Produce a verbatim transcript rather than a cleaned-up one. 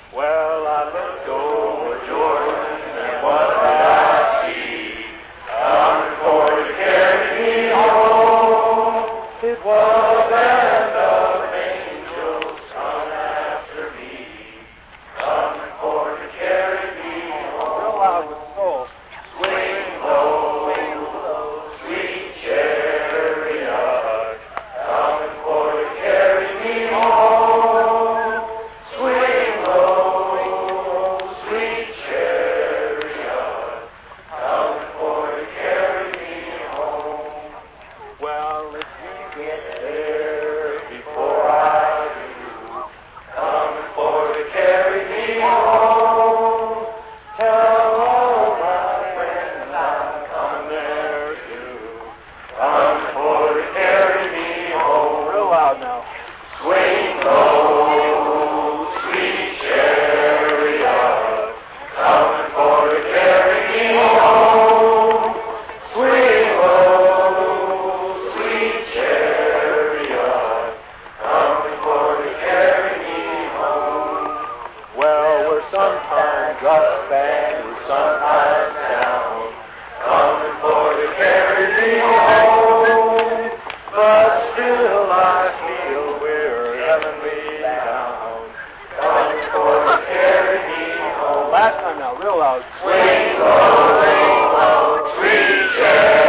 Well, I looked over Jordan, and what did I see? Coming for to carry me home. It was a band of angels come after me, coming for to carry me home. Real loud with soul. Swing low, sweet chariot, coming for to carry me home. Swing low, sweet chariot, coming for to carry me home. Well, if you get there before I do, coming for to carry me home, tell all my friends I'm coming there too, coming for to carry me home. Real loud now. Swing low, sweet chariot, coming for to carry me home. Swing low, sweet chariot, coming for to carry me home. Well, we're sometimes up and we're sometimes down, coming for to carry me home. But still I feel we're heavenly bound, coming for to carry me home. Last time now, real loud. Swing low, sweet chariot.